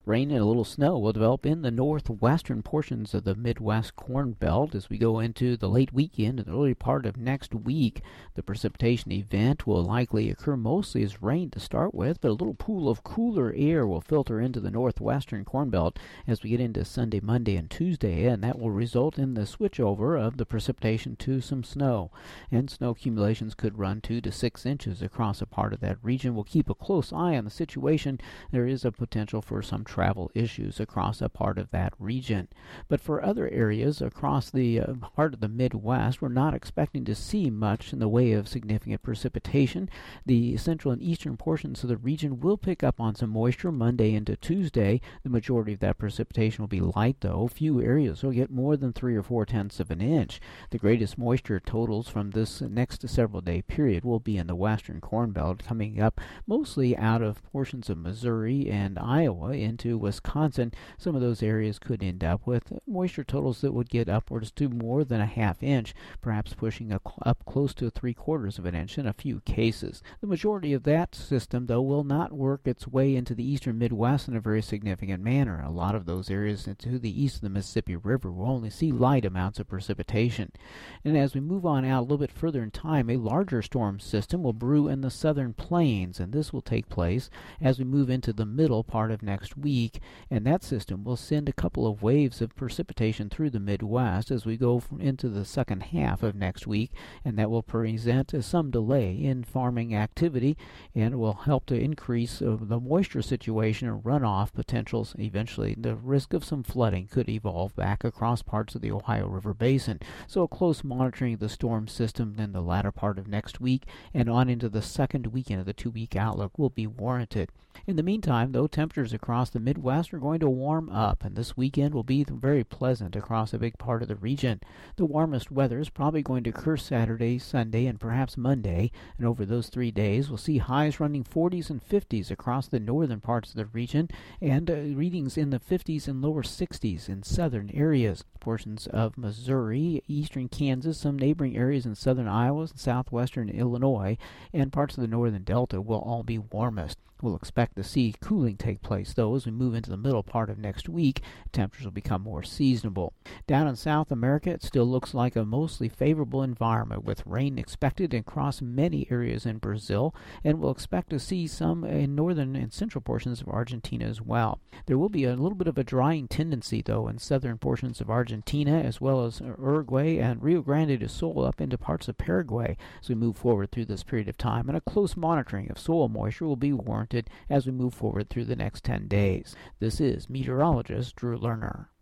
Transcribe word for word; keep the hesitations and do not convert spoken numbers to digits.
Rain and a little snow will develop in the northwestern portions of the Midwest Corn Belt as we go into the late weekend and the early part of next week. The precipitation event will likely occur mostly as rain to start with, but a little pool of cooler air will filter into the northwestern Corn Belt as we get into Sunday, Monday, and Tuesday, and that will result in the switchover of the precipitation to some snow. And snow accumulations could run two to six inches across a part of that region. We'll keep a close eye on the situation. There is a potential for some travel issues across a part of that region. But for other areas across the uh, part of the Midwest, we're not expecting to see much in the way of significant precipitation. The central and eastern portions of the region will pick up on some moisture Monday into Tuesday. The majority of that precipitation will be light, though. Few areas will get more than three or four tenths of an inch. The greatest moisture totals from this next several day period will be in the western Corn Belt, coming up mostly out of portions of Missouri and Iowa into Wisconsin. Some of those areas could end up with moisture totals that would get upwards to more than a half inch, perhaps pushing up close to three quarters of an inch in a few cases. The majority of that system, though, will not work its way into the eastern Midwest in a very significant manner. A lot of those areas to the east of the Mississippi River will only see light amounts of precipitation. And as we move on out a little bit further in time, a larger storm system will brew in the southern plains, and this will take place as we move into the middle part of next week. And that system will send a couple of waves of precipitation through the Midwest as we go into the second half of next week, and that will present uh, some delay in farming activity and will help to increase uh, the moisture situation and runoff potentials. Eventually, the risk of some flooding could evolve back across parts of the Ohio River Basin. So a close monitoring of the storm system in the latter part of next week and on into the second weekend of the two-week outlook will be warranted. In the meantime, though, temperatures across the Midwest are going to warm up, and this weekend will be very pleasant across a big part of the region. The warmest weather is probably going to occur Saturday, Sunday, and perhaps Monday, and over those three days we'll see highs running forties and fifties across the northern parts of the region, and uh, readings in the fifties and lower sixties in southern areas. Portions of Missouri, eastern Kansas, some neighboring areas in southern Iowa and southwestern Illinois, and parts of the northern Delta will all be warmest. We'll expect to see cooling take place, though, as we move into the middle part of next week. Temperatures will become more seasonable. Down in South America, it still looks like a mostly favorable environment, with rain expected across many areas in Brazil, and we'll expect to see some in northern and central portions of Argentina as well. There will be a little bit of a drying tendency, though, in southern portions of Argentina, as well as Uruguay and Rio Grande do Sul up into parts of Paraguay as we move forward through this period of time, and a close monitoring of soil moisture will be warranted as we move forward through the next ten days. This is meteorologist Drew Lerner.